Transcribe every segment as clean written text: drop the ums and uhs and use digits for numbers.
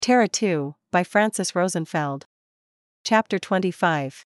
Terra 2, by Francis Rosenfeld. Chapter 25.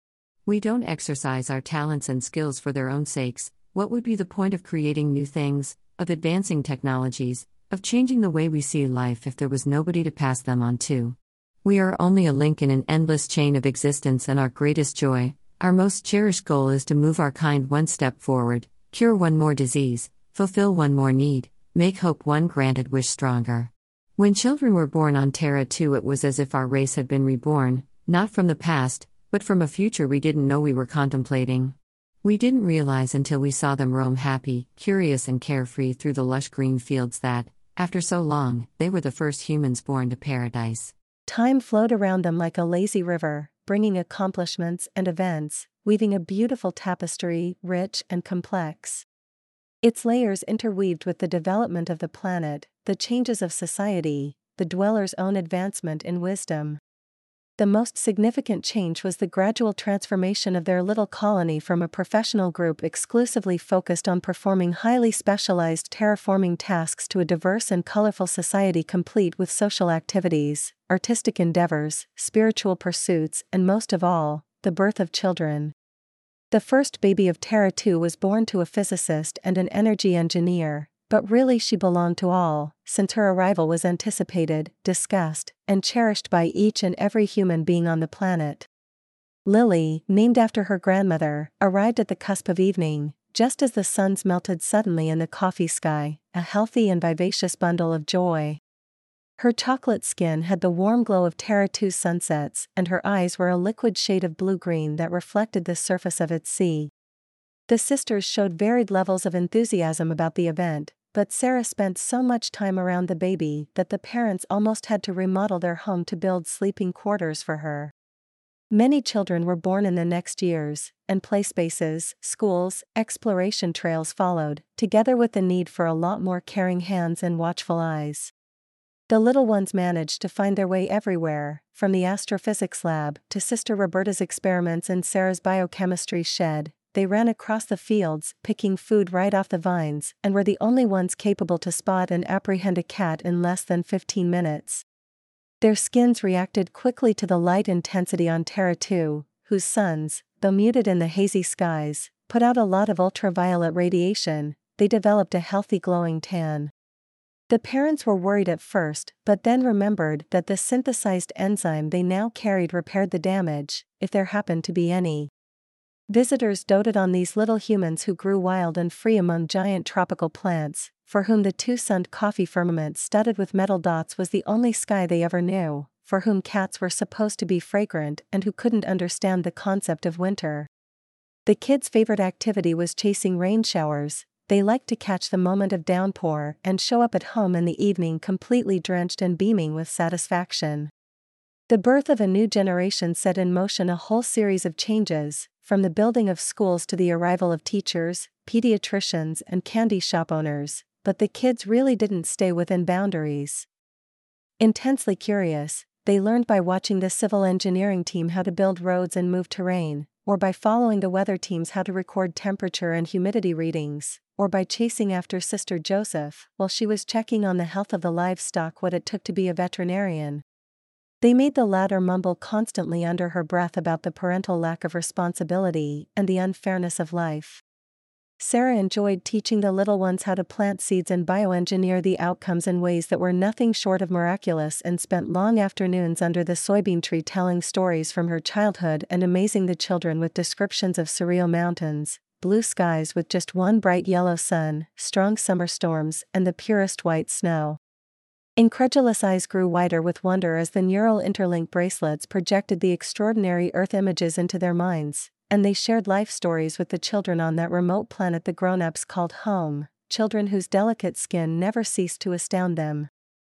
We don't exercise our talents and skills for their own sakes. What would be the point of creating new things, of advancing technologies, of changing the way we see life if there was nobody to pass them on to? We are only a link in an endless chain of existence, and our greatest joy, our most cherished goal is to move our kind one step forward, cure one more disease, fulfill one more need, make hope one granted wish stronger. When children were born on Terra 2, it was as if our race had been reborn, not from the past, but from a future we didn't know we were contemplating. We didn't realize until we saw them roam happy, curious and carefree through the lush green fields that, after so long, they were the first humans born to paradise. Time flowed around them like a lazy river, bringing accomplishments and events, weaving a beautiful tapestry, rich and complex. Its layers interweaved with the development of the planet, the changes of society, the dwellers' own advancement in wisdom. The most significant change was the gradual transformation of their little colony from a professional group exclusively focused on performing highly specialized terraforming tasks to a diverse and colorful society complete with social activities, artistic endeavors, spiritual pursuits, and most of all, the birth of children. The first baby of Terra 2 was born to a physicist and an energy engineer, but really she belonged to all, since her arrival was anticipated, discussed, and cherished by each and every human being on the planet. Lily, named after her grandmother, arrived at the cusp of evening, just as the suns melted suddenly in the coffee sky, a healthy and vivacious bundle of joy. Her chocolate skin had the warm glow of Terra 2 sunsets, and her eyes were a liquid shade of blue-green that reflected the surface of its sea. The sisters showed varied levels of enthusiasm about the event, but Sarah spent so much time around the baby that the parents almost had to remodel their home to build sleeping quarters for her. Many children were born in the next years, and play spaces, schools, exploration trails followed, together with the need for a lot more caring hands and watchful eyes. The little ones managed to find their way everywhere, from the astrophysics lab to Sister Roberta's experiments in Sarah's biochemistry shed. They ran across the fields, picking food right off the vines, and were the only ones capable to spot and apprehend a cat in less than 15 minutes. Their skins reacted quickly to the light intensity on Terra 2, whose suns, though muted in the hazy skies, put out a lot of ultraviolet radiation. They developed a healthy glowing tan. The parents were worried at first, but then remembered that the synthesized enzyme they now carried repaired the damage, if there happened to be any. Visitors doted on these little humans who grew wild and free among giant tropical plants, for whom the two-sunned coffee firmament studded with metal dots was the only sky they ever knew, for whom cats were supposed to be fragrant and who couldn't understand the concept of winter. The kids' favorite activity was chasing rain showers. They liked to catch the moment of downpour and show up at home in the evening completely drenched and beaming with satisfaction. The birth of a new generation set in motion a whole series of changes, from the building of schools to the arrival of teachers, pediatricians, and candy shop owners, but the kids really didn't stay within boundaries. Intensely curious, they learned by watching the civil engineering team how to build roads and move terrain, or by following the weather teams how to record temperature and humidity readings, or by chasing after Sister Joseph while she was checking on the health of the livestock what it took to be a veterinarian. They made the latter mumble constantly under her breath about the parental lack of responsibility and the unfairness of life. Sarah enjoyed teaching the little ones how to plant seeds and bioengineer the outcomes in ways that were nothing short of miraculous, and spent long afternoons under the soybean tree telling stories from her childhood and amazing the children with descriptions of surreal mountains, blue skies with just one bright yellow sun, strong summer storms, and the purest white snow. Incredulous eyes grew wider with wonder as the neural interlink bracelets projected the extraordinary Earth images into their minds, and they shared life stories with the children on that remote planet the grown-ups called home, children whose delicate skin never ceased to astound them.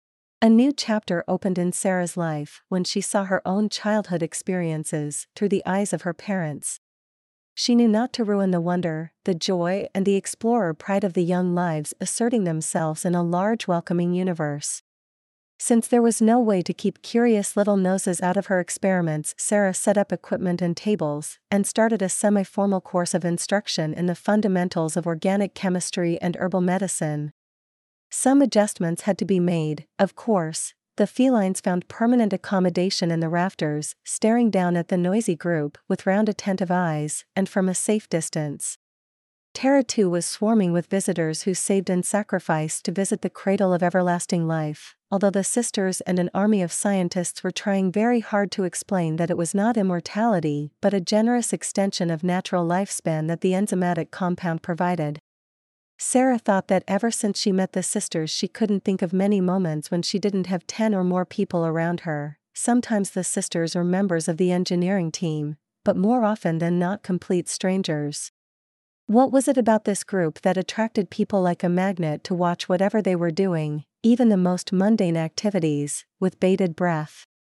A new chapter opened in Sarah's life when she saw her own childhood experiences through the eyes of her parents. She knew not to ruin the wonder, the joy, and the explorer pride of the young lives asserting themselves in a large welcoming universe. Since there was no way to keep curious little noses out of her experiments, Sarah set up equipment and tables, and started a semi-formal course of instruction in the fundamentals of organic chemistry and herbal medicine. Some adjustments had to be made, of course, The felines found permanent accommodation in the rafters, staring down at the noisy group with round attentive eyes, and from a safe distance. Terra 2 was swarming with visitors who saved and sacrificed to visit the cradle of everlasting life, although the sisters and an army of scientists were trying very hard to explain that it was not immortality but a generous extension of natural lifespan that the enzymatic compound provided. Sarah thought that ever since she met the sisters she couldn't think of many moments when she didn't have 10 or more people around her. Sometimes the sisters were members of the engineering team, but more often than not complete strangers. What was it about this group that attracted people like a magnet to watch whatever they were doing, even the most mundane activities, with bated breath?